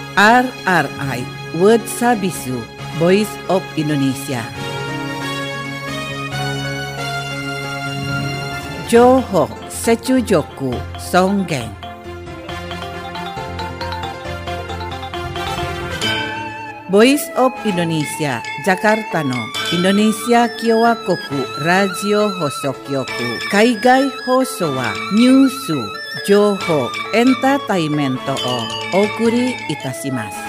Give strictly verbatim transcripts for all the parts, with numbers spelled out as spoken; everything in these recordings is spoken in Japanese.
R R I World Sabisu Voice of Indonesia. Johok Secujoku Songgeng. Voice of Indonesia Jakarta no Indonesia Kyowa Koku Radio Hosokyoku Kaigai Hoso wa Nyusu Johok Entertainmento o Okuri Itashimasu.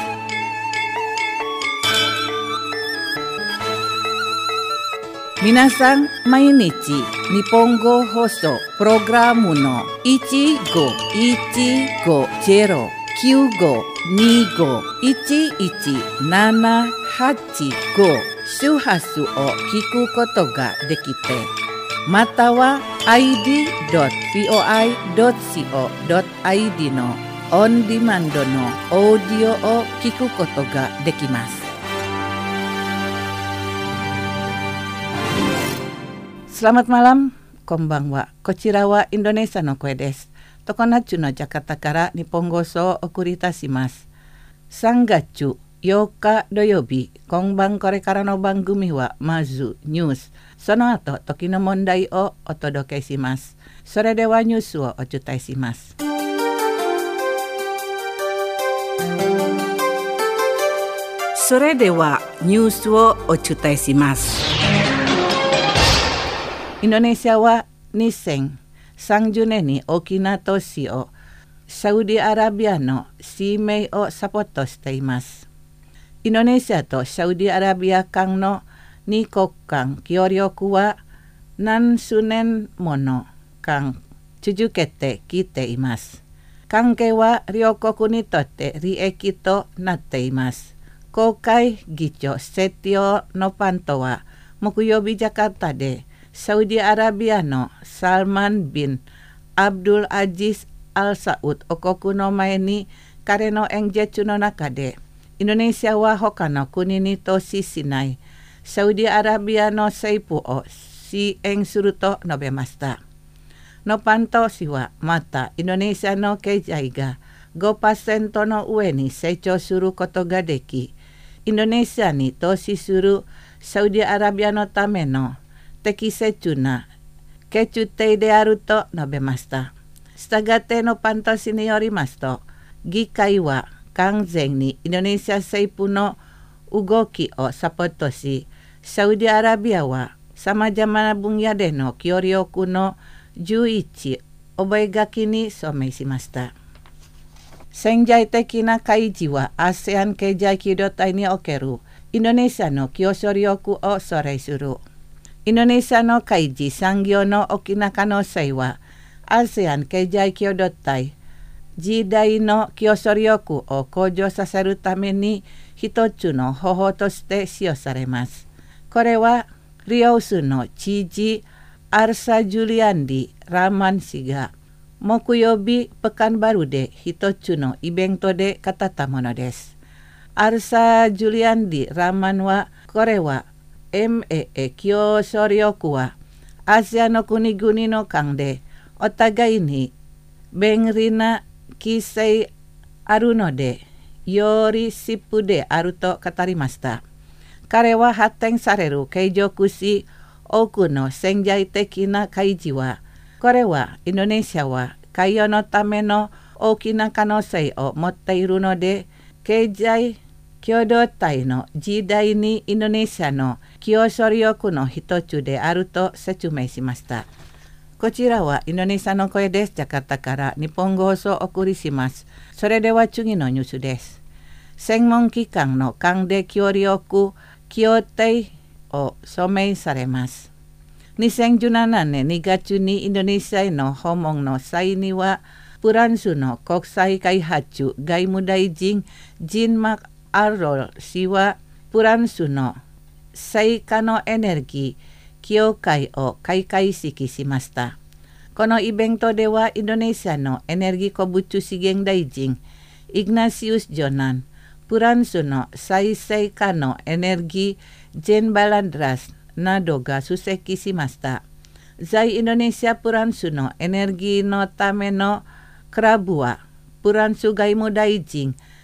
Minasan mainichi Nihongo Hoso Programu no one go one go zero nine goにごいちいちななはちご周波数を聞くことができて、または アイディードットブイオアイドットシーオードットアイディー のオンディマンドのオーディオを聞くことができます。Selamat malam, konbanwa. Kochira wa Indonesia no koe desu. Tokonachu no Jakarta kara Nihongo so okuri itashimasu.さんがつようか土曜日、今晩これからの番組はまずニュース、その後時の問題をお届けします。それではニュースをお伝えします。それではニュースをお伝えします。インドネシアはにせんさんじゅうねんに大きな都市をサウジアラビアの市名をサポートしています。インドネシアとサウジアラビア間のに国間協力は何十年もの間続けてきています。関係は両国にとって利益となっています。公開議長セティオ・ノパントは木曜日ジャカルタでサウジアラビアのサルマン・ビン・アブドゥル・アジズアルサウド王国の前に彼の演説の中で、インドネシアは他の国に投資しないサウジアラビアの政府を支援すると述べました。ノパント氏はまたインドネシアの経済が ごパーセント の上に成長することができ、インドネシアに投資するサウジアラビアのための適切な決定であると述べました。したがってノパント氏によりますと、議会は完全にインドネシア政府の動きをサポートし、サウジアラビアはさまざまな分野での協力のじゅういち覚書に署名しました。潜在的な開示は アセアン 経済機動隊におけるインドネシアの競争力をそれする。インドネシアの開示産業の大きな可能性はアセアン 経済共同体時代の競争力を向上させるために一つの方法として使用されます。これはリオスの知事アルサ・ジュリアンディ・ラマン氏が木曜日ペカンバルで一つのイベントで語ったものです。アルサ・ジュリアンディ・ラマンはこれは エムエー 競争力はアジアの国々の間でお互いに便利な規制あるのでよりシップであると語りました。彼は発展される継続し多くの潜在的な開示は、これはインドネシアは海洋のための大きな可能性を持っているので、経済共同体の時代にインドネシアの競争力の一つであると説明しました。こちらはインドネシアの声です。ジャカルタから日本語放送をお送りします。それでは次のニュースです。専門機関の間で協力協定を署名されます。にせんじゅうななねんにがつにインドネシアへの訪問の際には、フランスの国際開発外務大臣ジン・マクアロル氏はフランスの再可能エネルギー協会を開会式しました。このイベントではインドネシアのエネルギー鉱物資源大臣イグナシウス・ジョナン、フランスの再生可能エネルギージェン・バランドラスなどが出席しました。在インドネシアフランスのエネルギーのためのクラブはフランス外務大臣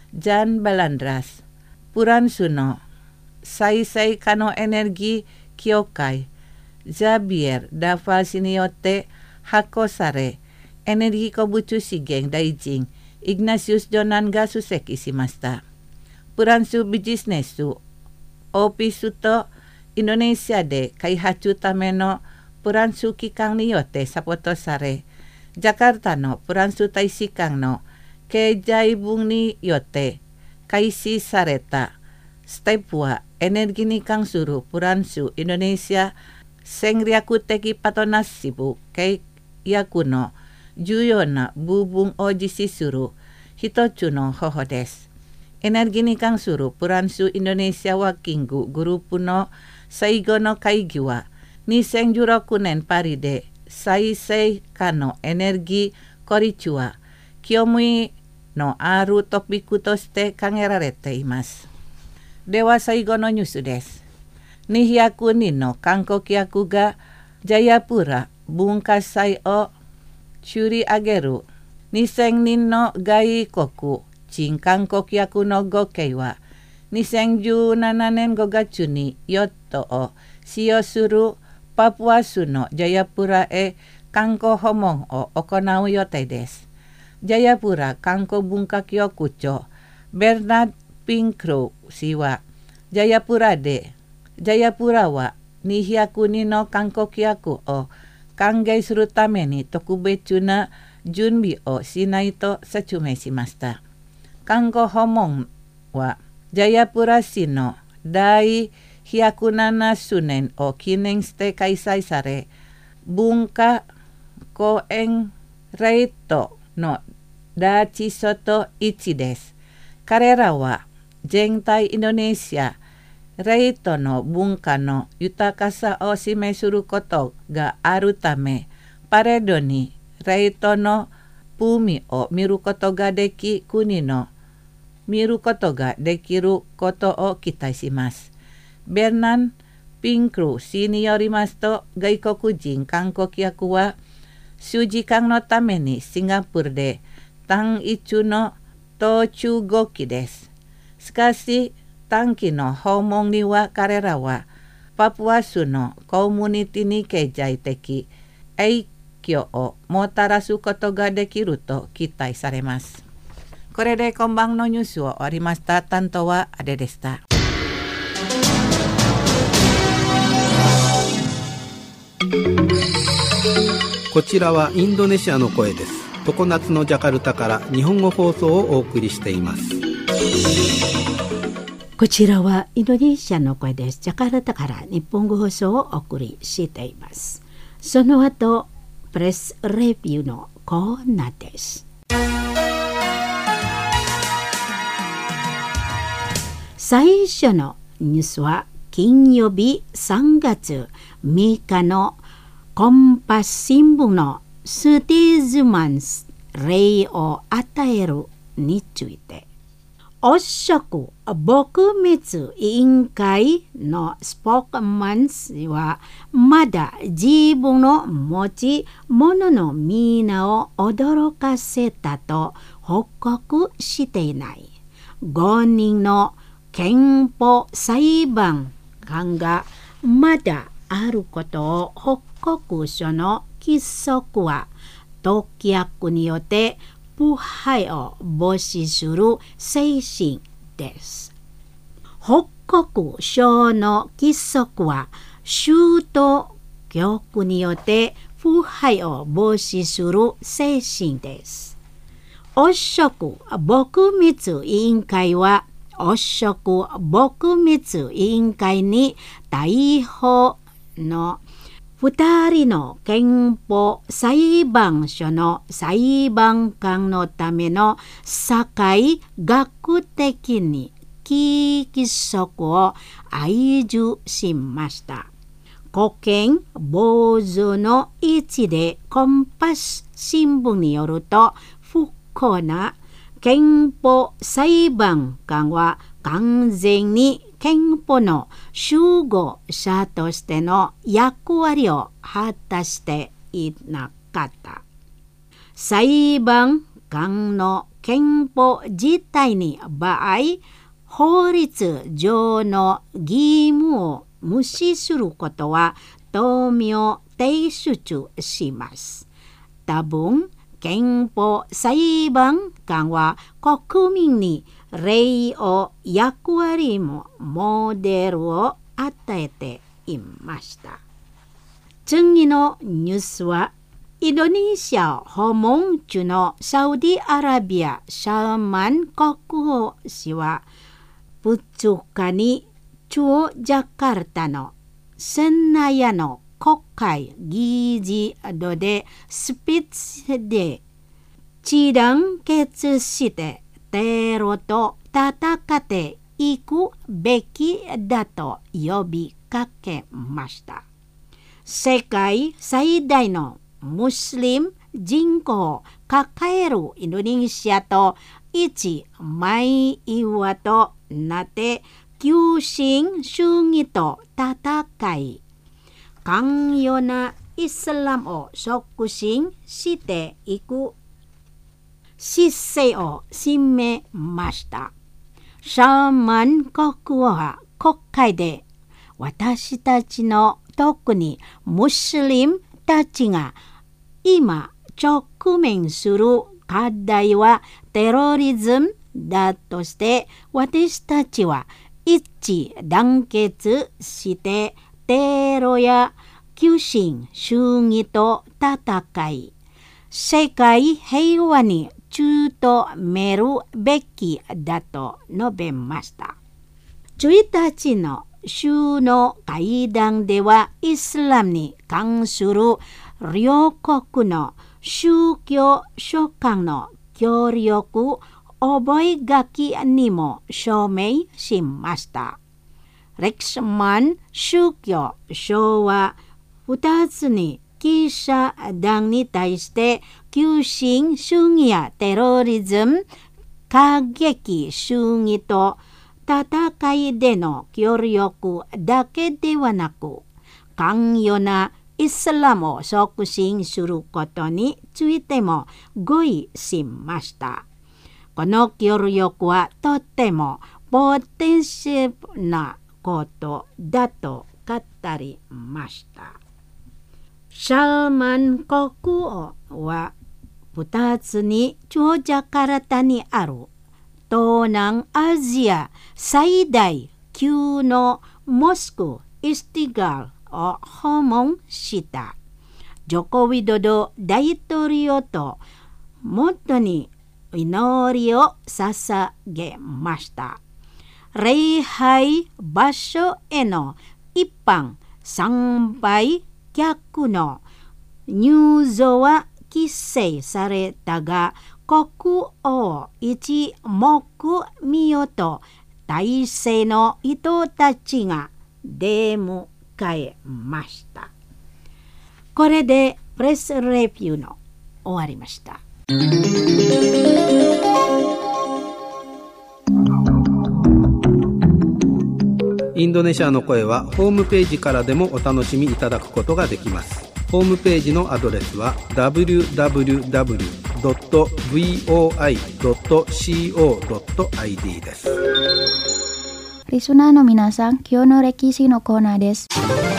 Jan Balandras, Puransu no Saysay kano energi kyokai, Xavier Dafasi ni yote Hakosare, energi kobuchu sigeng daijing, Ignatius Jonan ga suseki shimashita. Puransu business opisu to Indonesia de kaihachu tame no puransu kikang ni yote sapotosare. Jakarta no puransu taisikang no kejaibung ni yote kaisi sareta. Step wa energi ni kang suru puransu Indonesia sengriaku teki patonas sibu kei yakuno juyo na bubung oji sisuru hitochu no hohodes. Energi ni kang suru puransu Indonesia wa kinggu grupu no saigo no kaigiwa ni sengjuro kunen paride saisei kano energi korichua kyomui no aru topiku toste kangerarete imasu. Dewa saigo no nyusu desu. Ni hyaku ni no kankokyaku ga Jayapura bungkasai o churi ageru. Ni seng nin no gai koku chin kankokyaku no gokei wa ni sengju nananen gogachuni yoto o shio suru Papua suno Jayapura e kanko homong o okonau yote desu. Jayapura kanko bunkakyo kucho Bernard Pinkrow siwa Jayapura de Jayapura wa ni hyaku ni no kankokyaku o kangai suru tame ni tokubechu na junbi o shinai to sachume shimashita. Kanko homong wa Jayapura shino dai hyakunana sunen o kinen shite kaisai sare bunka koen reito no dachi soto ichi desu. Karera wa Jengtai Indonesia reito no bunka no yutakasa o shime suru koto ga aru tame paredo ni reito no pumi o miru koto ga deki kuni no miru koto ga dekiru koto o kitai shimasu. Bernard Pinkrow shini yorimasu to gaikoku jin kankokyaku wa shujikang no tame ni Singapore de tang ichu no tochu goki desu. Shikashi tanki no homong ni wa karera wa Papua suno community ni kejai teki eikyo o motarasu koto ga dekiru to kitai saremasu. Kore de konbang no nyusu o orimashita. Tanto wa ade deshita. こちらはインドネシアの声です。常夏のジャカルタから日本語放送をお送りしています。 こちらはインドネシアの声です。ジャカルタから日本語放送をお送りしています。その後プレスレビューのコーナーです。最初のニュースは金曜日さんがつみっかのコンパス新聞のスティーズマンス例を与えるについて、汚職撲滅委員会のスポークマンはまだ自分の持ち物のみんなを驚かせたと報告していない。ごにんの憲法裁判官がまだあることを報告書の規則は当局によって腐敗を防止する精神です。報告書の規則は州と局によって腐敗を防止する精神です。汚職撲滅委員会は汚職撲滅委員会に逮捕のふたりの憲法裁判所の裁判官のための社会学的に規則を愛受しました。国権坊主の位置でコンパス新聞によると、不幸な憲法裁判官は完全に憲法の守護者としての役割を果たしていなかった。裁判官の憲法自体に場合、法律上の義務を無視することは同名提出します。多分、憲法裁判官は国民に礼を役割もモデルを与えていました。次のニュースは、インドネシア訪問中のサウジアラビアシャーマン国王氏は、ふつかに中ジャカルタのセンナヤの国会議事堂でスピーチで一団結してテロと戦っていくべきだと呼びかけました。世界最大のムスリム人口を抱えるインドネシアと一枚岩となって急進主義と戦い、寛容なイスラムを促進していく姿勢を示めました。シャーマン国王は国会で、私たちの特にムスリムたちが今直面する課題はテロリズムだとして、私たちは一致団結してテロや急進主義と戦い、世界平和に努めるべきだと述べました。いちにちの首脳会談では、イスラムに関する両国の宗教書簡の協力覚書にも署名しました。レクシマン宗教書はふたつに記者団に対して急進主義やテロリズム、過激主義と戦いでの協力だけではなく、寛容なイスラムを促進することについても合意しました。この協力はとてもポテンシャルなことだと語りました。シャーマン国王はふたつに中ジャカルタにある東南アジア最大級のモスクイスティガルを訪問した。ジョコウィドド大統領と元に祈りを捧げました。礼拝場所への一般参拝客の入場は規制されたが、国王一目見よと大勢の人たちが出迎えました。これでプレスレビューの終わりました。 インドネシアの声はホームページからでもお楽しみいただくことができます。ホームページのアドレスは ダブリューダブリューダブリュードットブイオーアイドットコードットアイディー です。 リスナーの皆さん、今日の歴史のコーナーです。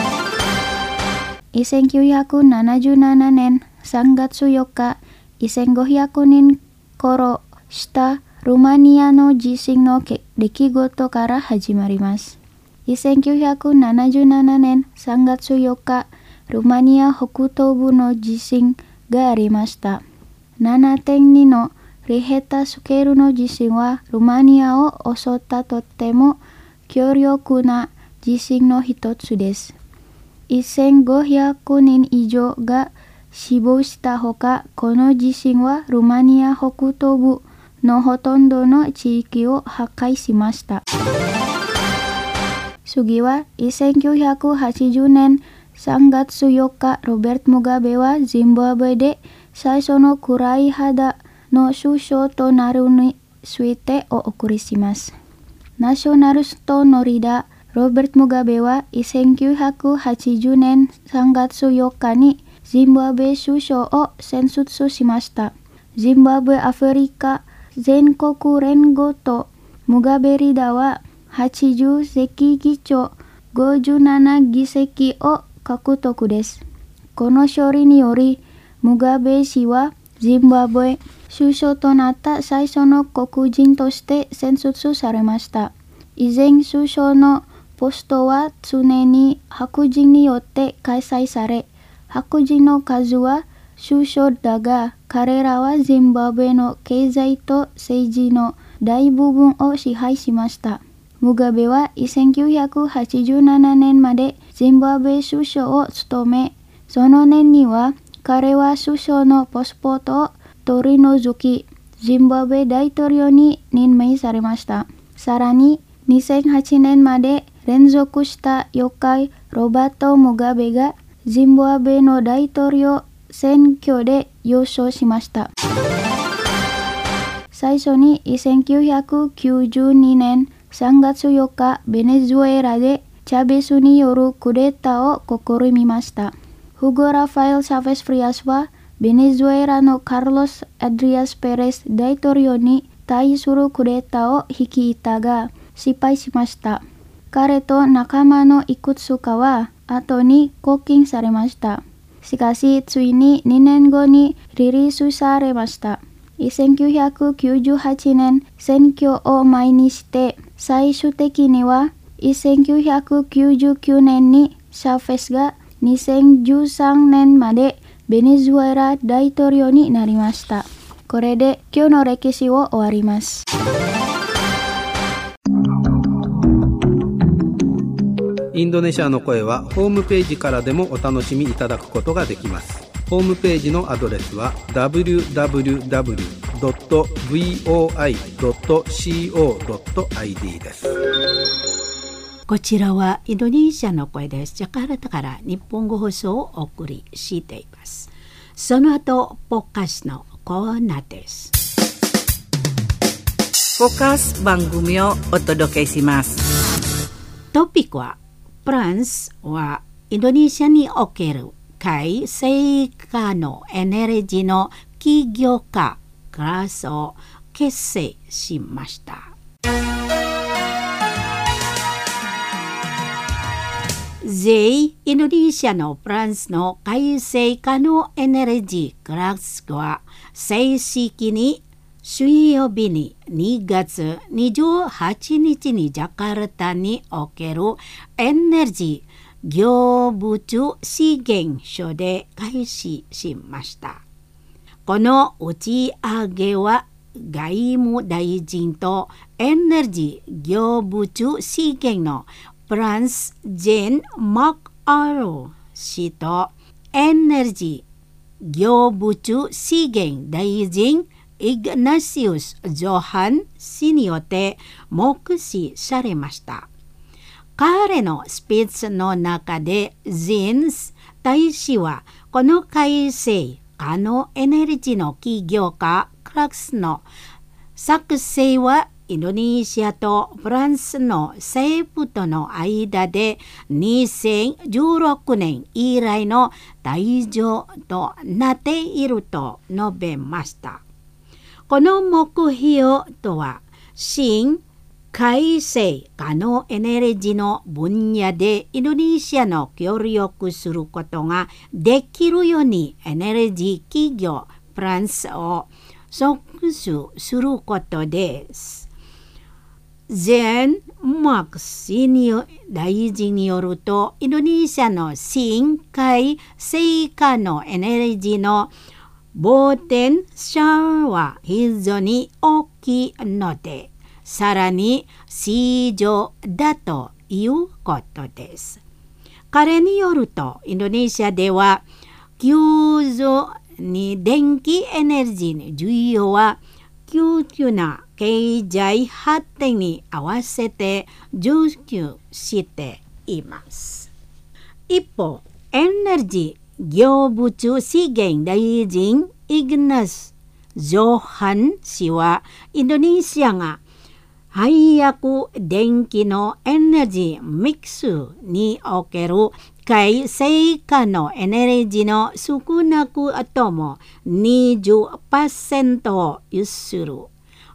せんきゅうひゃくななじゅうななねんさんがつよっか、せんごひゃくにん殺したルーマニアの地震の出来事から始まります。せんきゅうひゃくななじゅうななねんさんがつよっか、ルーマニア北東部の地震がありました。ななてんに のリヘタスケールの地震はルーマニアを襲ったとっても強力な地震の一つです。せんごひゃくにん以上が死亡したほか、この地震はルーマニア北東部のほとんどの地域を破壊しました。次はせんきゅうひゃくはちじゅうねんさんがつよっか、ロベルト・ムガベはジンバブエで最初の暗い肌の首相となるについてお送りします。ナショナルストのリーダー、ロベルト・ムガベはせんきゅうひゃくはちじゅうねんさんがつよっかにジンバブエ首相を選出しました。ジンバブエ、アフリカ全国連合とムガベリダははちじゅう席議長ごじゅうなな議席を獲得です。この勝利によりムガベ氏はジンバブエ首相となった最初の黒人として選出されました。以前首相のポストは常に白人によって開催され、白人の数は首相だが、彼らはジンバブエの経済と政治の大部分を支配しました。ムガベはせんきゅうひゃくはちじゅうななねんまでジンバブエ首相を務め、その年には彼は首相のパスポートを取り除き、ジンバブエ大統領に任命されました。さらににせんはちねんまで連続した妖怪ロバート・ムガベがジンバブエの大統領選挙で優勝しました。最初にせんきゅうひゃくきゅうじゅうにねんさんがつよっか、ベネズエラでチャベスによるクーデターを試みました。フゴ・ラファエル・チャベス・フリアスはベネズエラのカルロス・アドリアス・ペレス大統領に対するクーデターを率いたが失敗しました。彼と仲間のいくつかは後に拘禁されました。しかしついににねんごにリリースされました。せんきゅうひゃくきゅうじゅうはちねん選挙を前にして最終的にはせんきゅうひゃくきゅうじゅうきゅうねんにチャベスがにせんじゅうさんねんまでベネズエラ大統領になりました。これで今日の歴史を終わります。 インドネシアの声はホームページからでもお楽しみいただくことができます。ホームページのアドレスは ダブリューダブリューダブリュードットブイオーアイドットコードットアイディー です。 こちらはインドネシアの声です。ジャカルタから日本語放送をお送りしています。その後、ポッカスのコーナーです。 ポッカス番組をお届けします。 トピックはフランスはインドネシアにおける海成化のエネルギーの起業家クラスを結成しました。全インドネシアのフランスの海成化のエネルギークラスは正式に水曜日ににがつにじゅうはちにちにジャカルタにおけるエネルギー業物資源所で開始しました。この打ち上げは外務大臣とエネルギー業物資源のフランスジェン・マクアロ氏とエネルギー業物資源大臣イグナシウス・ジョハン氏によって目視されました。彼のスピーチの中でジンス大使はこの改正可能エネルギーの起業家クラクスの作成はインドネシアとフランスの政府との間でにせんじゅうろくねん以来の大事となっていると述べました。この目標とは新改正可能エネルギーの分野でインドネシアの協力することができるようにエネルギー企業フランスを促進することです。ジェン・マークス大臣によるとインドネシアの新改正可能エネルギーのポテンシャルは非常に大きいのでさらに市場だということです。彼によるとインドネシアでは急増に電気エネルギーの需要は急急な経済発展に合わせて需給しています。一方、エネルギー業物資源大臣イグナス・ジョハン氏はインドネシアが配役電気のエネルギーミックスにおける改正可能エネルギーの少なくとも にじゅっパーセント を有する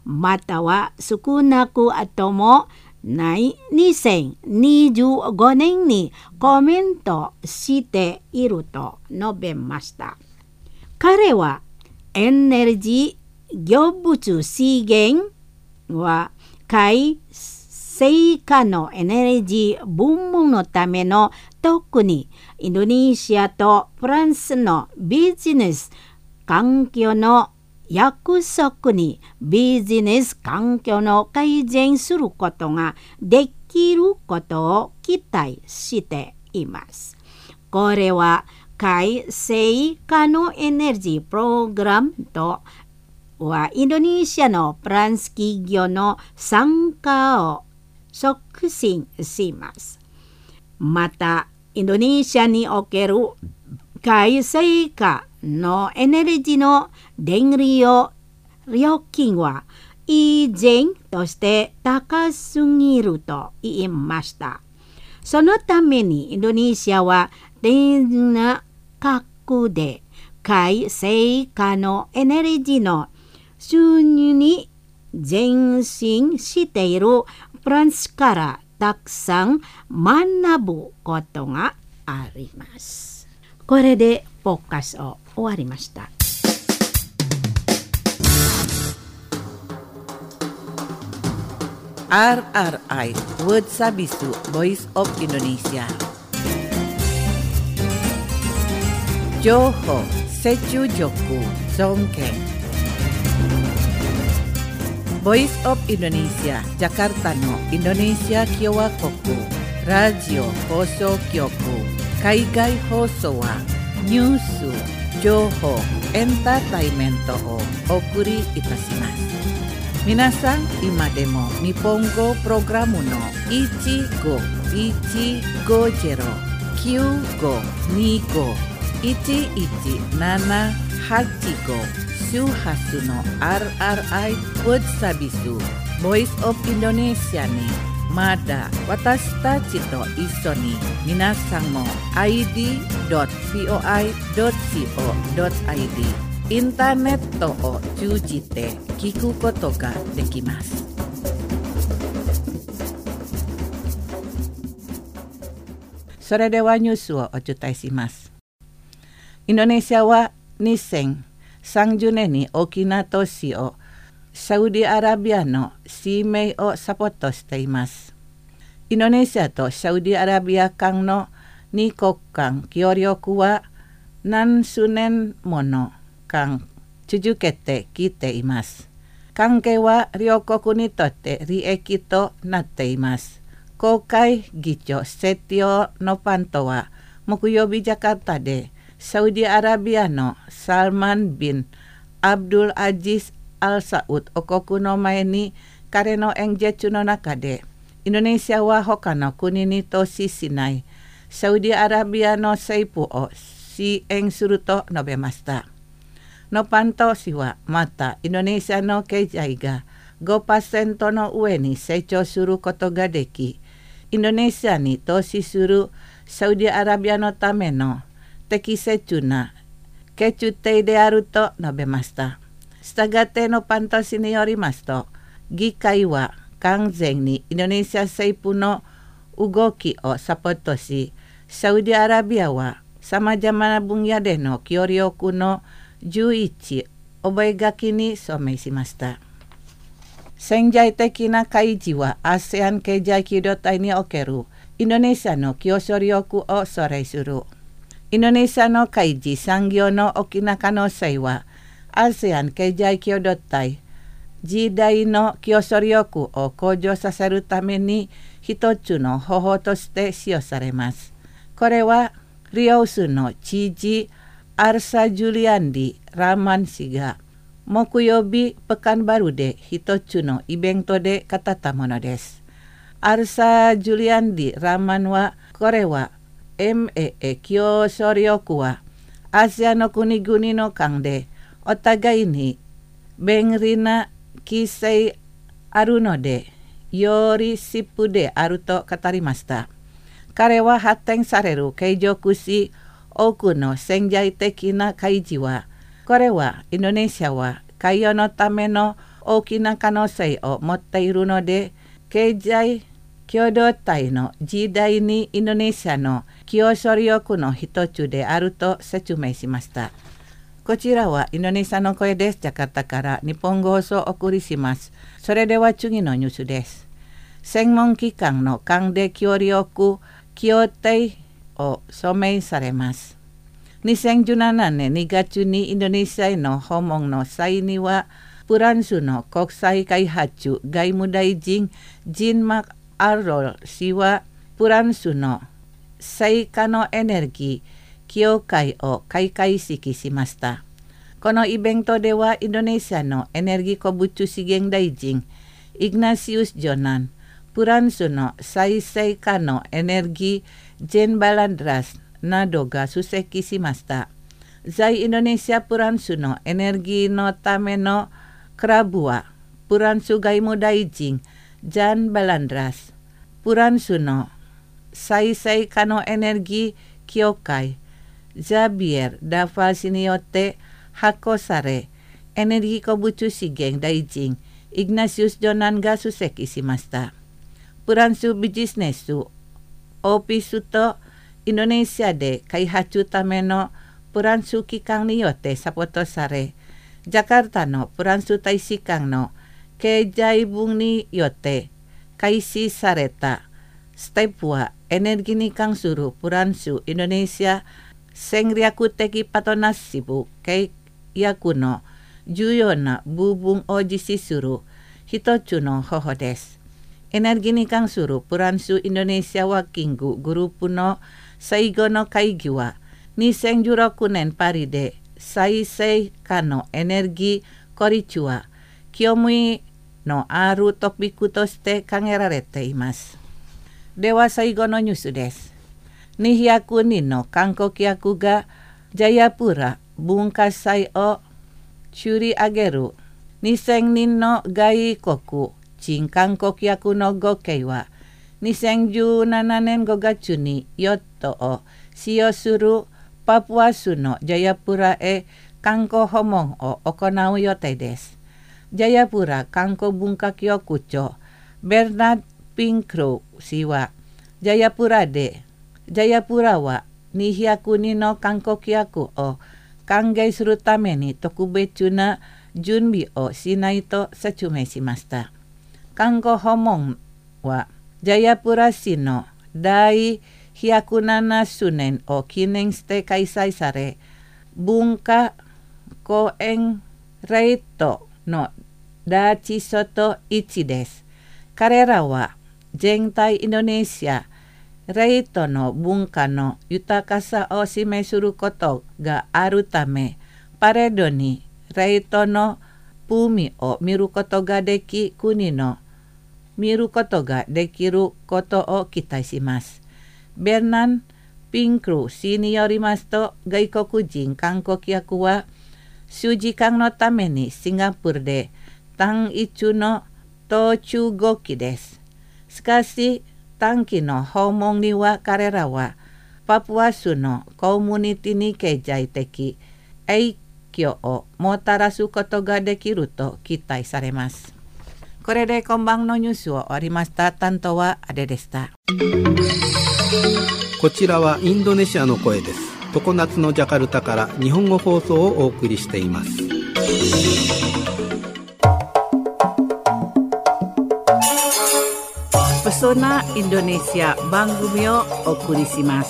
または少なくともないにせんにじゅうごねんにコメントしていると述べました。彼はエネルギー業物資源は海成果のエネルギー分布のための特にインドネシアとフランスのビジネス環境の約束にビジネス環境の改善することができることを期待しています。これは海成可能エネルギープログラムとはインドネシアのフランス企業の参加を促進します。またインドネシアにおける海成化のエネルギーの電利用料金は依然として高すぎると言いました。そのためにインドネシアは電な価格で海成化のエネルギーの収入に前進しているフランスからたくさん学ぶことがあります。これでポッカスを終わりました。 アールアールアイ Word Sabisu Voice of Indonesia 情報セチュジョクゾンケンVoice of Indonesia Jakarta のインドネシア共和国ラジオ放送局海外放送はニュース、情報、エンターテイメントをお送りいたします。皆さん今でも日本語プログラムのいちごいちごゼロ きゅうごにご いちいちななはちご周波数の アールアールアイ Word Sabisu Voice of Indonesia にまだ私たちと一緒に皆さんも アイディードットビーオーアイドットコードットアイディー インターネットを通じて聞くことができます。それではニュースをお伝えします。インドネシアはにせんさんじゅうねんに大きな都市をサウジアラビアの市名をサポートしています。インドネシアとサウジアラビア間のに国間協力は何十年もの間続けてきています。関係は両国にとって利益となっています。公開議長セティオ・ノパントは木曜日ジャカルタでサウジアラビアのサルマン・ビン・アブドゥル・アジズ・アルサウッド王国の前に彼の演説の中でインドネシアは他の国に投資しないサウジアラビアの政府を支援すると述べました。ノパント氏はまたインドネシアの経済が ごパーセント の上に成長することができ、インドネシアに投資するサウジアラビアのための適切な決定であると述べました。したがってノパント氏によりますと、議会は完全にインドネシア政府の動きをサポートし、サウジアラビアはさまざまな分野での協力のじゅういち覚書に署名しました。潜在的な開示は アセアン 経済協力体におけるインドネシアの競争力をそれする。インドネシアの開示産業の大きな可能性は アセアン 経済協力体時代の競争力を向上させるために一つの方法として使用されます。これはリオスの知事アルサ・ジュリアンディ・ラーマン氏が木曜日ペカンバルで一つのイベントで語ったものです。アルサ・ジュリアンディ・ラーマンはこれは エムエー 競争力はアジアの国々の間でお互いに便利な規制あるのでよりシップであると語りました。彼は発展される継続し多くの潜在的な開示はこれはインドネシアは海洋のための大きな可能性を持っているので、経済共同体の時代にインドネシアの競争力の一つであると説明しました。こちらはインドネシアの声です。ジャカルタから日本語放送をお送りします。それでは次のニュースです。専門機関の間で協力協定を署名されます。にせんじゅうななねんにがつにインドネシアへの訪問の際には、フランスの国際開発外務大臣ジン・マクアロル氏は、フランスの再可能エネルギー協会を開会式しました。このイベントでは、インドネシアのエネルギー鉱物資源大臣イグナシウス・ジョナン、フランスの再生可能エネルギージェン・バランドラスなどが出席しました。在インドネシア・フランスのエネルギーのためのクラブは、フランス外務大臣ジャン・バランドラス、フランスの再生可能エネルギー協会ザビエル・ダファー氏によって発行され、エネルギー鉱物資源大臣イグナシウス・ジョナンが出席しました。フランスビジネスオフィスとインドネシアで開発ためのフランス機関によってサポートされ、ジャカルタのフランス大使館の経済部によって開始されたステップは、エネルギーに関するフランス・インドネシア戦略的パートナーシップ契約の重要な部分を実施する一つの方法です。エネルギーに関するフランス・インドネシアワーキンググループの最後の会議は、にせんじゅうろくねんパリで再生可能エネルギー効率は興味のあるトピックとして考えられています。では最後のニュースです。にひゃくにんの観光客がジャヤプラ文化祭を作り上げるにせんにんの外国人観光客の合計は、にせんじゅうななねんごがつにヨットを使用するパプアスのジャヤプラへ観光訪問を行う予定です。ジャヤプラ観光文化局長ベルナード・ピンクロー氏は、ジャヤプラでジャヤプラはにひゃくにんの観光客を歓迎するために特別な準備をしないと説明しました。観光訪問はジャヤプラ市の第ひゃくななじゅうねんを記念して開催され、文化公園レートのダーチソトいちです。彼らは全体インドネシアレートの文化の豊かさを示することがあるため、パレードにレートの海を見ることができ、国の見ることができることを期待します。ベルナン・ピンクル氏によりますと、外国人観光客は数時間のためにシンガポールで単一の途中合期です。しかし、短期の訪問には彼らはパプアスのコミュニティに経済的影響をもたらすことができると期待されます。これで今晩のニュースを終わりました。担当はアデでした。 こちらはインドネシアの声です。常夏のジャカルタから日本語放送をお送りしています。 Pesona Indonesia 番組をお送りします。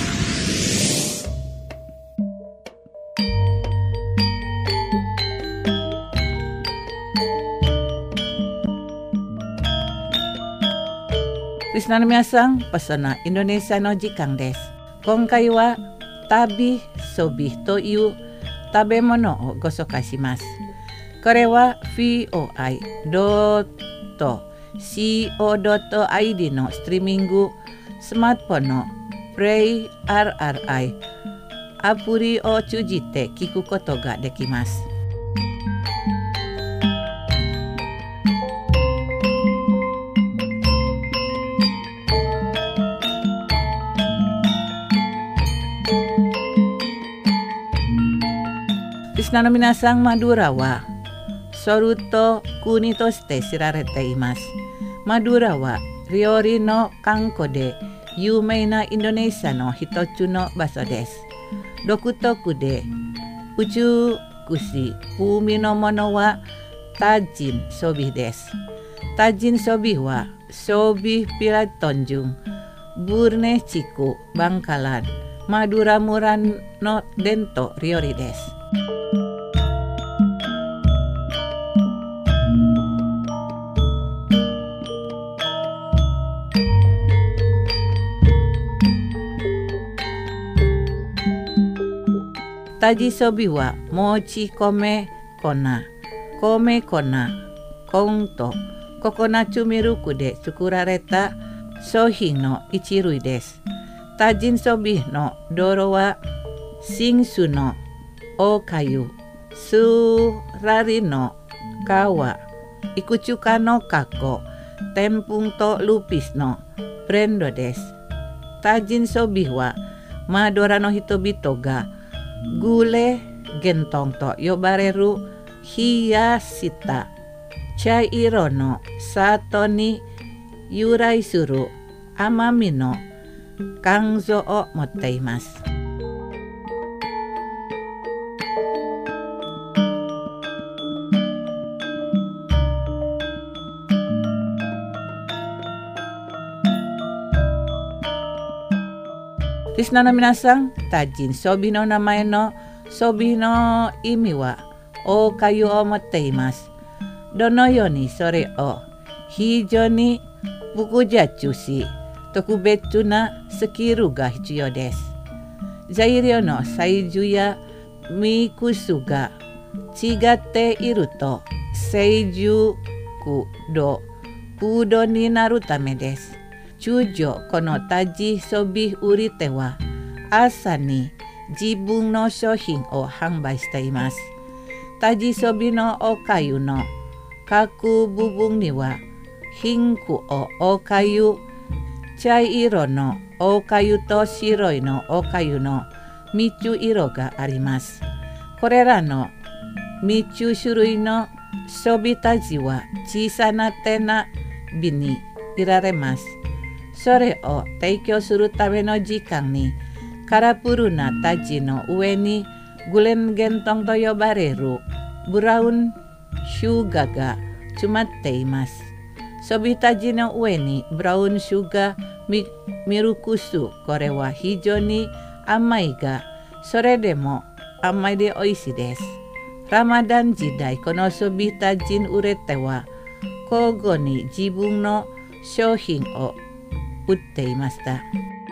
リスナーの皆さん、Pesona Indonesia の時間です。今回は旅ソビという食べ物をご紹介します。これは ブイオーアイドットシーオードットアイディー のストリーミングスマートフォンの Play アールアールアイ アプリを通じて聞くことができます。リスナーの皆さん、マドゥラはソルト国として知られています。マドゥラは料理の観光で有名なインドネシアの一つの場所です。独特で美しい海のものはタジンソビです。タジンソビはソビピラトンジュン、ブルネ地区、バンカラン、マドゥラ村の伝統料理です。タジソビはもち米粉、米粉、コーンとココナッツミルクで作られた商品の一類です。タジンソビの道路は新種のおかゆ、スラリの皮、いくつかの加工、テンプンとルピスのブレンドです。タジンソビはマドラの人々がグレゲントンと呼ばれる冷やした茶色の砂糖に由来する甘みの肝臓を持っています。リスナーの皆さん、タジンソビの名前のソビの意味はおかゆを持っています。どのようにそれを非常に複雑し特別なスキルが必要です。材料のサイズやミックスが違っていると成熟度不度になるためです。通常このタジソビ売り手は朝に自分の商品を販売しています。タジソビのおかゆの各部分にはピンクをおかゆ、茶色のおかゆと白いのおかゆのみっつ色があります。これらのみっつ種類のソビタジは小さな手な瓶に入れられます。それを提供するための時間にカラフルなタジの上にグレンゲントンと呼ばれるブラウンシュガーが詰まっています。ソビタジの上にブラウンシュガー、ミ、ミルク酢、これは非常に甘いが、それでも甘いで美味しいです。ラマダン時代、このソビタジの売れ手は交互に自分の商品を売っていました。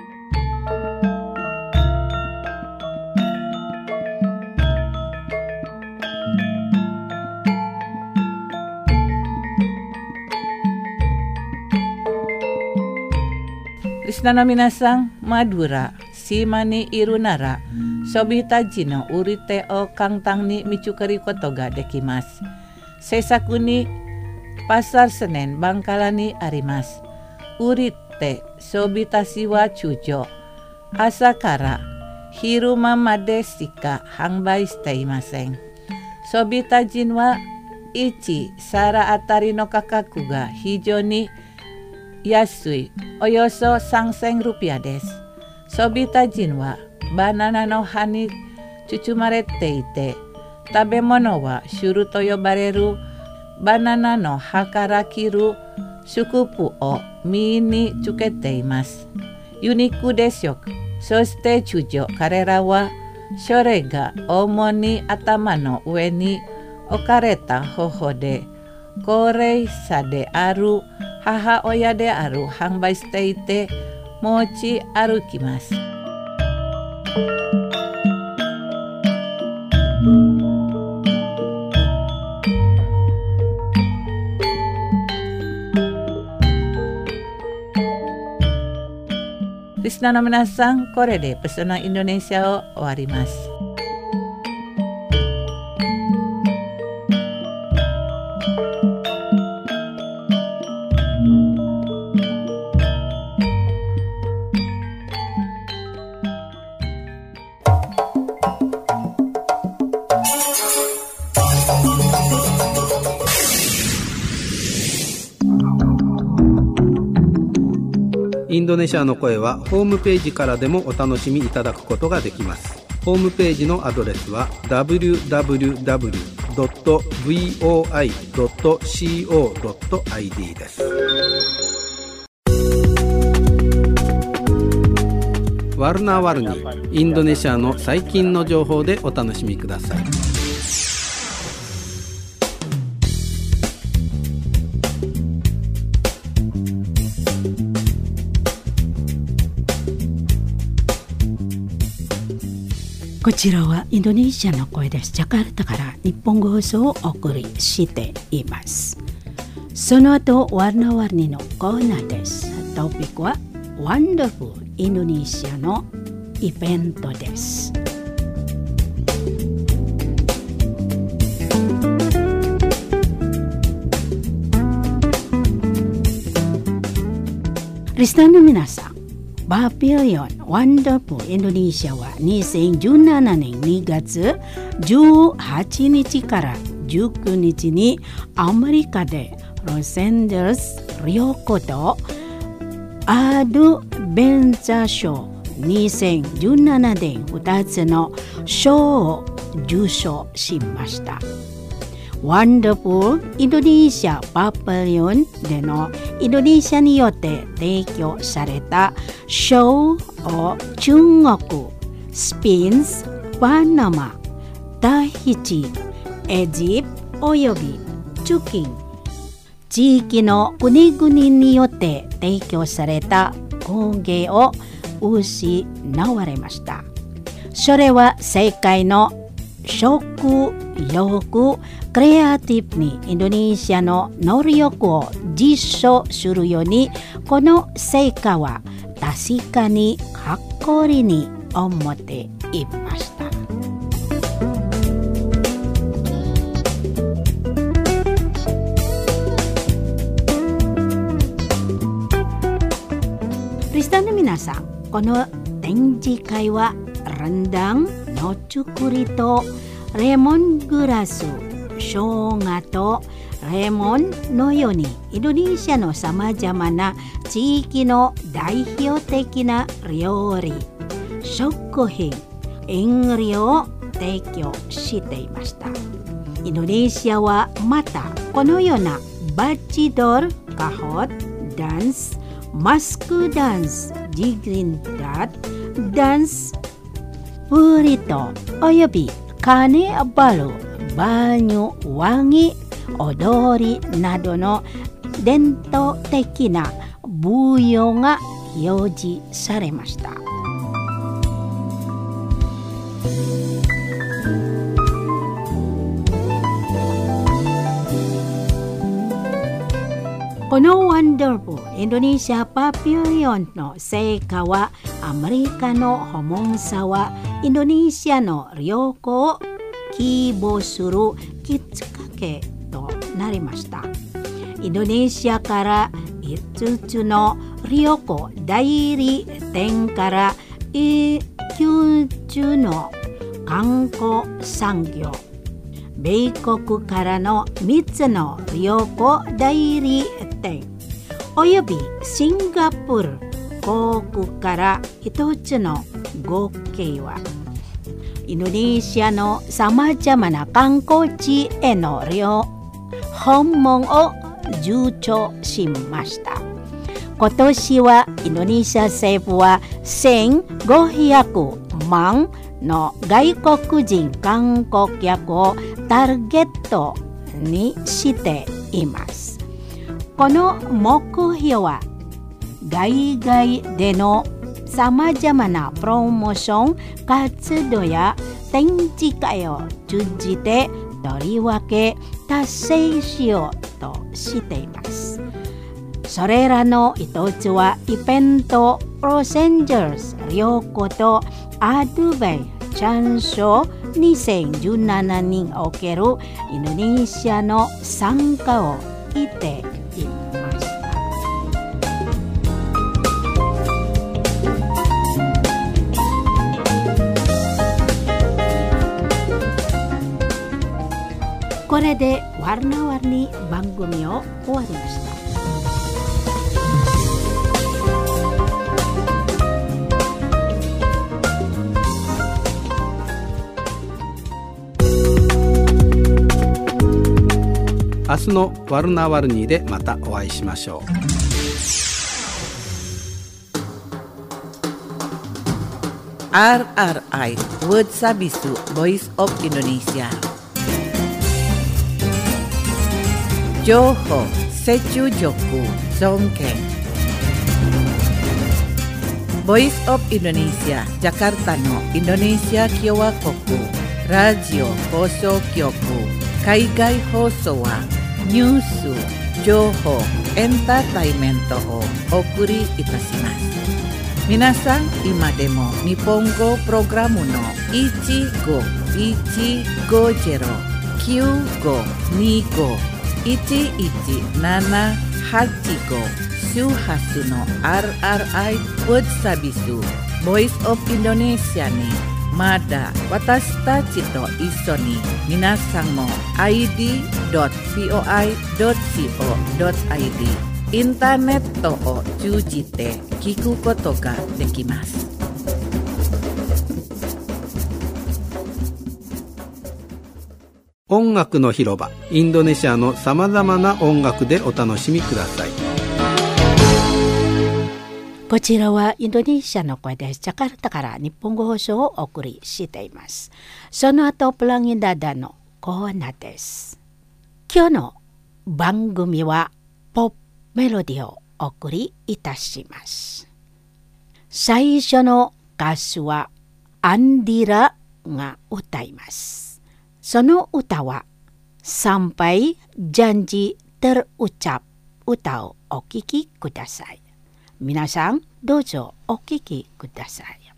リスナーの皆さん、マドゥラ、島にいるなら、ソビタジの売り手を簡単に見つけることができます。制作にパサーセネンバンカラにあります。売り手、ソビタシは通常、朝から昼間までしか販売していません。ソビタジはいち皿あたりの価格が非常に安い、およそさんぜんルピアです。ソビタジンはバナナの葉に包まれていて、食べ物はシュルと呼ばれるバナナの葉から切るスクープを身につけています。ユニークでしょう。そして通常彼らはそれが主に頭の上に置かれた方法で高齢者である母親である販売していて持ち歩きます。リスナーの皆さん、これでペソナインドネシアを終わります。 インドネシアの声はホームページからでもお楽しみいただくことができます。ホームページのアドレスは ダブリューダブリューダブリュードットブイオーアイドットコードットアイディー です。ワルナワルニインドネシアの最近の情報でお楽しみください。 こちらはインドネシアの声です。ジャカルタから日本語放送をお送りしています。その後ワルナワルニのコーナーです。トピックはワンダフルインドネシアのイベントです。リスナーの皆さん、パビリオンワンダフルインドネシアはにせんじゅうななねんにがつじゅうはちにちからじゅうくにちにアメリカでロサンゼルス、リオコとアドベンチャー賞にせんじゅうななねんふたつの賞を受賞しました。ワンダフルインドネシアパビリオンでのインドネシアによって提供された賞を中国、スペイン、パナマ、タヒチ、エジプトおよびチキン地域の国々によって提供された工芸を失われました。それは世界の食欲クリエイティブにインドネシアの能力を実証するように、この成果は確かに誇りに思っていました。リスナーの皆さん、この展示会はランダンの作りとレモングラス、生姜とレモンのようにインドネシアのさまざまな地域の代表的な料理、食品、飲料を提供していました。インドネシアはまたこのようなバチドル、カホット、ダンス、マスクダンス、ジグリンダッダンス、プリトおよびカネバル、バニュワギ、踊りなどの伝統的な舞踊が表示されました。このワンダフルインドネシアパビリオンの成果は、アメリカの訪問者はインドネシアの旅行を希望するきっかけとなりました。インドネシアからいつつの旅行代理店からきゅうじゅうの観光産業、米国からのみっつの旅行代理店およびシンガポール航空からひとつの合計は、インドネシアのさまざまな観光地への訪問を受賞しました。今年はインドネシア政府はせんごひゃくまんの外国人観光客をターゲットにしています。この目標は海外でのさまざまなプロモーション活動や展示会を通じてとりわけ達成しようとしています。それらの一つはイベントロサンゼルス旅行とアドベンチャー賞にせんじゅうななにおけるインドネシアの参加を得ていました。これでワルナワルニ番組を終わりました。 明日のワルナワルニーでまたお会いしましょう。 R R I Word Sabisu Voice of Indonesia. Johor Secu Joku Zongkeng. Voice of Indonesia Jakarta no Indonesia Kyowa Koku Radio Hoso Kyoku Kaigai Hoso wa Nyusu Joho Entertainment o Okuri Itashimasu. Minasan imademo Nippongo Programu no Ichigo Ichigo Jero Kyugo Nigo Ichi Ichi Nana Hachigo Shuhasu no R R I Word Sabisu Voice of Indonesia ni Mada Watashita Chito Iso ni Minasan mo I D dot voi dot co dot I D Internet to o chujite kiku koto ga dekimasu. 音楽の広場、インドネシアのさまざまな音楽でお楽しみください。 こちらはインドネシアの声です。ジャカルタから日本語放送をお送りしています。その後プランギダダのコーナーです。今日の番組はポップメロディをお送りいたします。最初の歌手はアンディラが歌います。その歌はSampai Janji Terucap歌をお聴きください。皆さんどうぞお聴きください。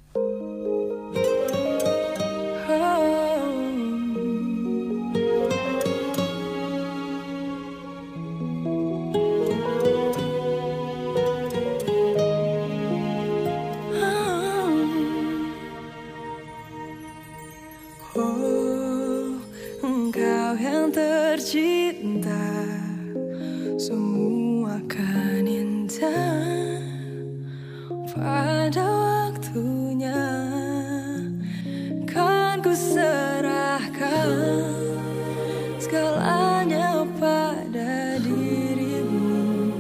Tercinta, semua akan indah pada waktunya. Kan ku serahkan segalanya pada dirimu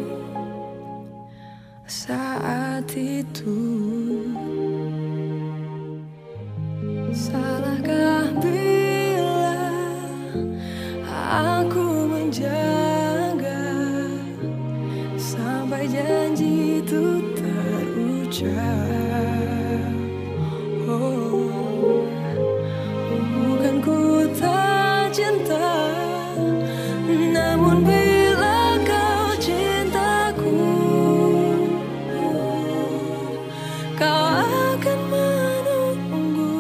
saat itu. Salahkah bila aku menjaga sampai janji itu terucap? Oh, bukan ku tak cinta, namun bila kau cintaku, kau akan menunggu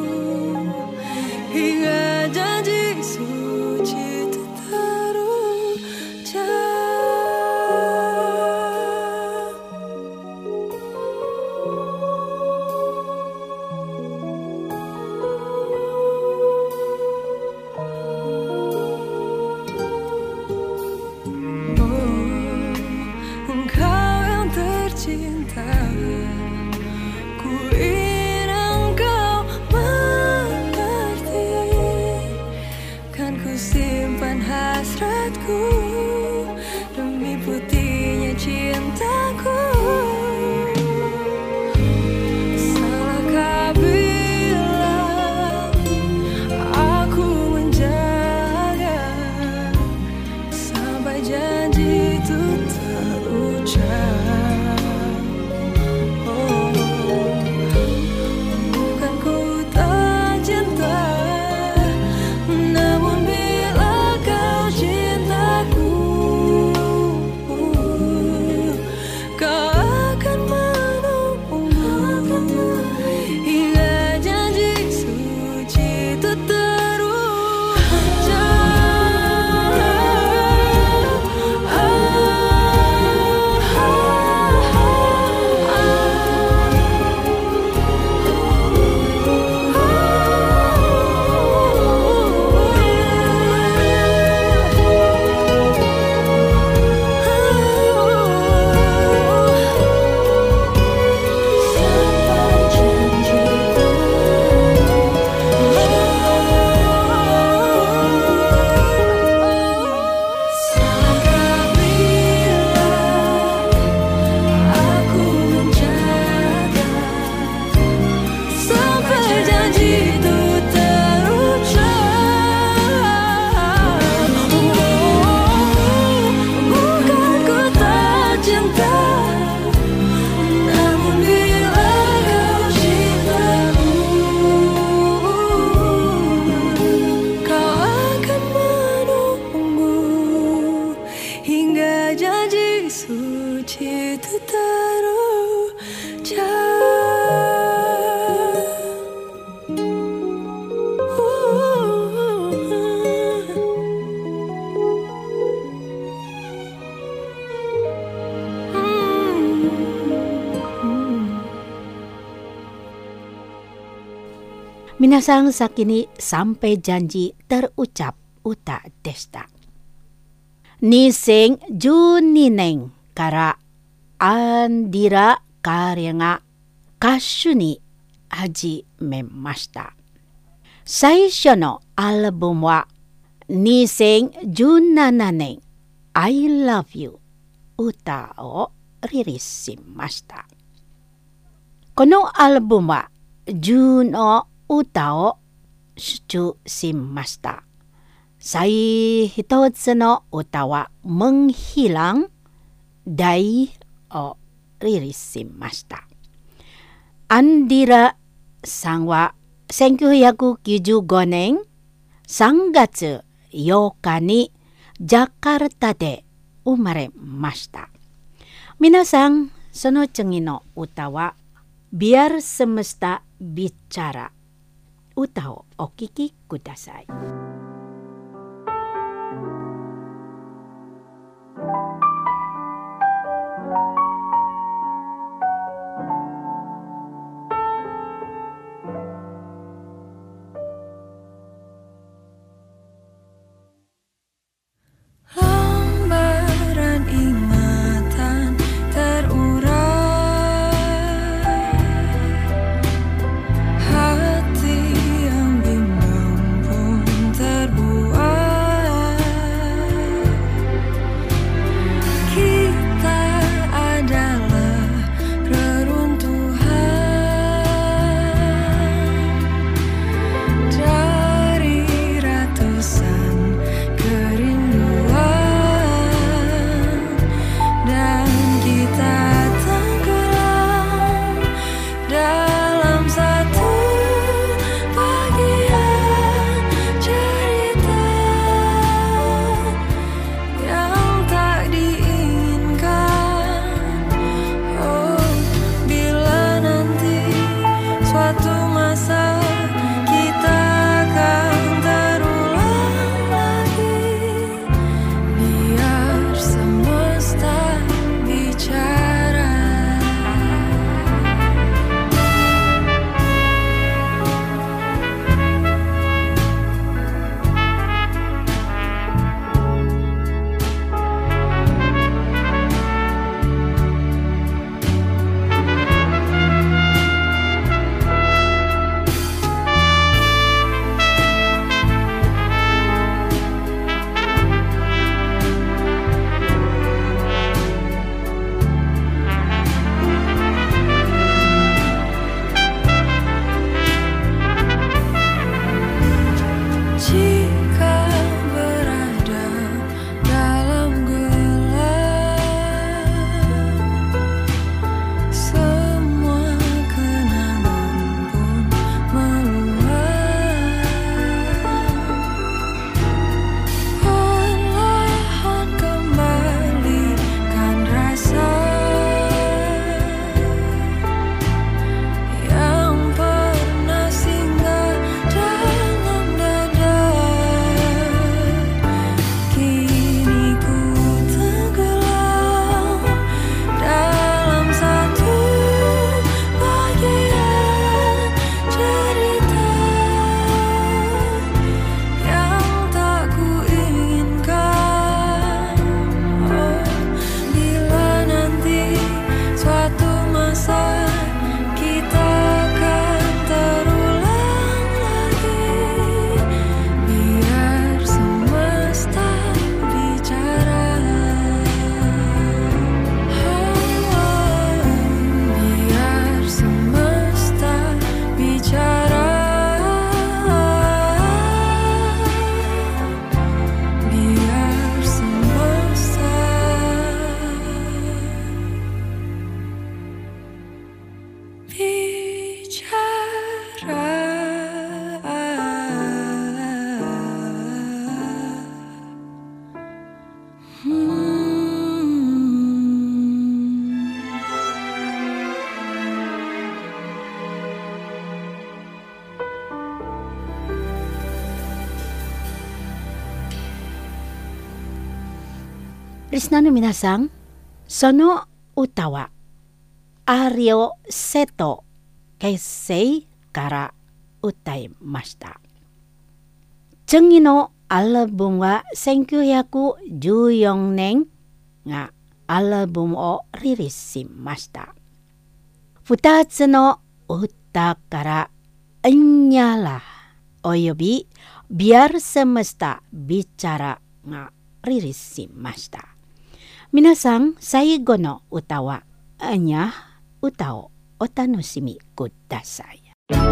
hingga janji suci itu terucap. suci itu terucap. Minasang sakini sampai janji terucap uta desta. Niseng junineng kara andira karya nga kasyu ni haji memashita. Saisho no album wa niseng junana nen I Love You uta o ririsshimashita. Kono album wa June o uta o shuchu shimashita. Sai hitotsu no uta wa menghilang dai o ririsshimashita. Andira san waせんきゅうひゃくきゅうじゅうごねんさんがつようかにジャカルタで生まれました。皆さん、その次の歌はBiar Semesta Bicara。歌をお聴きください。 Hati yang bimbang pun リスナーの皆さん、その歌はアリオ・セト結成から歌いました。次のアルバムはせんきゅうひゃくじゅうよねんがアルバムをリリースしました。二つの歌からNyalaおよびBiar Semesta Bicaraがリリースしました。皆さん、最後の歌はAnya歌をお楽しみください。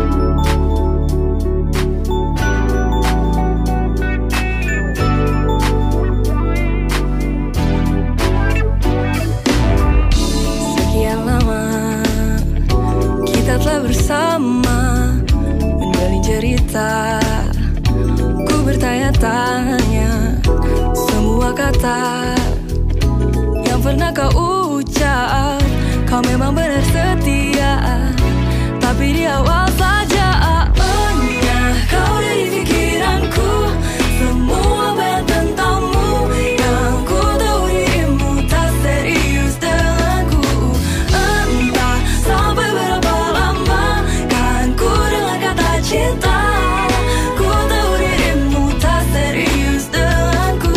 Sekian lama kita telah bersama menjalin cerita. Ku bertanya-tanya semua kata yang pernah kau ucap. Kau memang benar setia, tapi di awal saja Anya, kau dari pikiranku. Semua bayang tentangmu, yang ku tahu dirimu tak serius denganku. Entah sampai berapa lama kan ku dengar kata cinta. Ku tahu dirimu tak serius denganku.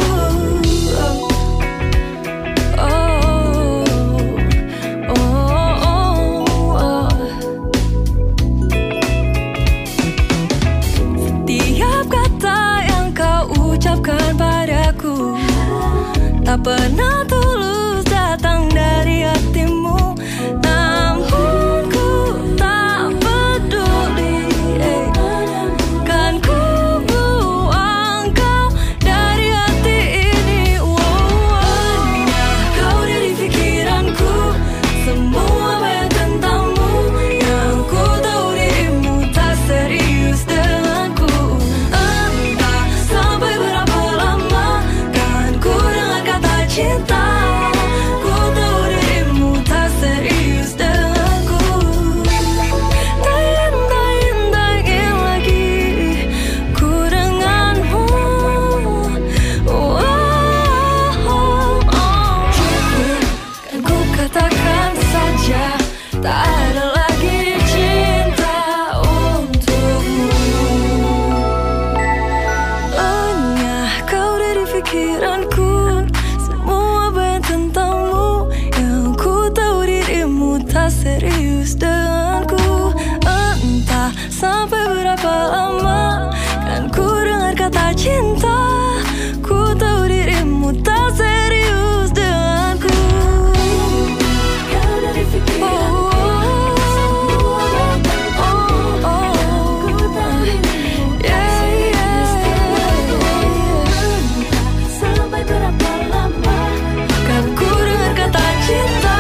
Oh, oh, oh, oh. Setiap kata yang kau ucapkan padaku tak pernah tulus datang dari hatimu. Namun ku tak peduli, eh. Kan ku buang kau dari hati ini. Wow, Anya, kau dari pikiranku. Semua bayang tentangmu, yang ku tahu dirimu tak serius denganku. Entah sampai berapa lama kan ku dengar kata cinta. Ku tahu dirimu tak serius denganku. Tak ingin, tak ingin lagi ku denganmu. Oh, oh, oh. Kan ku katakan saja tak ada lagi cinta untukmu. Anya, kau dari pikiranku. Semua bayang tentangmu, yang ku tahu dirimu tak serius denganku. Entah sampai berapa lama kan ku dengar kata cinta. Ku tahu dirimu tak serius denganku. Kau dari pikiranku. Oh, oh, oh. Yeah, yeah. Sampai berapa lama kan ku dengar kata cinta.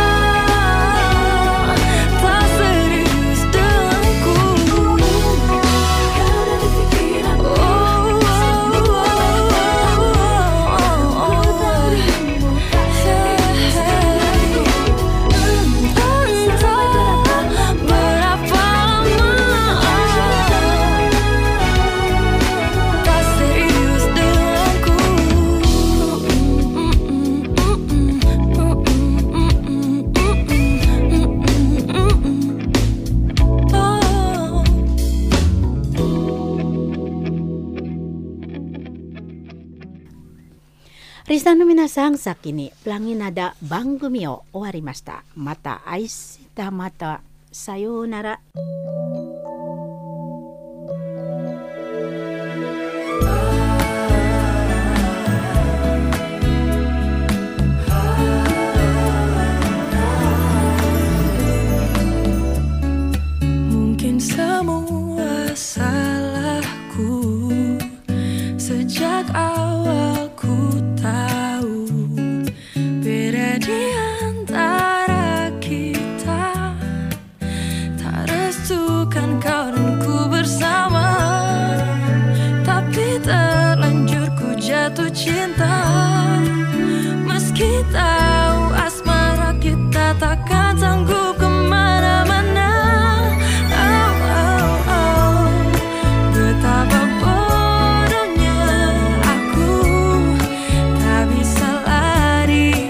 Tak serius denganku. Kau dari pikiranku. Oh, oh, oh, oh, oh. Entah berapa lama tak serius denganku. Oh. リスナーの皆さん、先にプランギナダ番組を終わりました。また明日、またさようなら。 Mungkin semua salahku. Sejak awal ku tahu beda di antara kita. Tak restukan kau dan ku bersama, tapi terlanjur ku jatuh cinta. Meski tahu asmara kita takkan sanggup kemana-mana. Oh, oh, oh. Betapa bodohnya aku tak bisa lari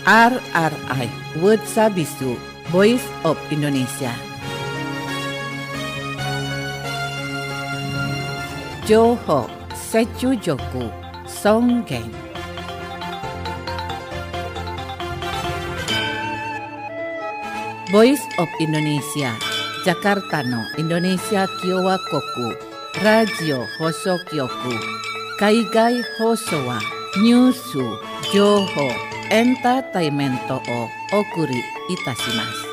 R R I World Sabisu Voice of Indonesia. Johor Secu Joku Songgeng. Voice of Indonesia Jakarta no Indonesia Kiowa Koku Radio Hoso Kyoku Kaigai Hoso wa Nyusu Joho Entertainmento o Okuri Itashimasu.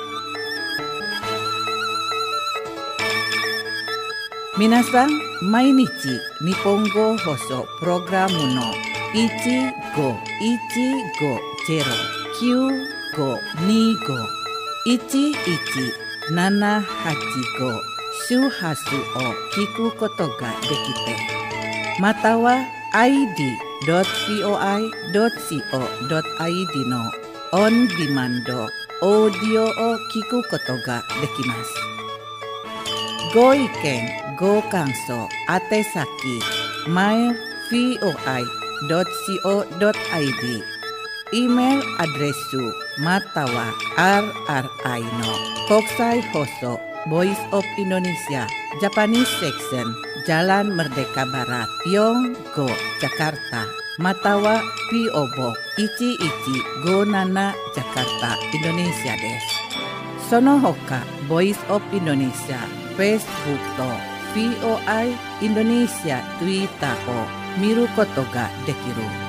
Minasan, mainichi Nihongo Hoso Programu no ichi go ichi go zero kyu go ni go ichi ichi nana hachi go shuhasu o kiku koto ga dekite. Mata wa i d dot voi dot co dot i d の on demand オーディオを聞くことができます。ご意見、ご感想、宛先 マイル voi dot co dot i d イメールアドレスまたは アールアールアイ の国際放送 Voice of Indonesia Japanese Section Jalan Merdeka Barat Yonggo Jakarta Matawa P O Boxいちいちごなな Jakarta Indonesia です。その他 Voice of Indonesia Facebook と ブイオーアイ Indonesia Twitter を見ることができる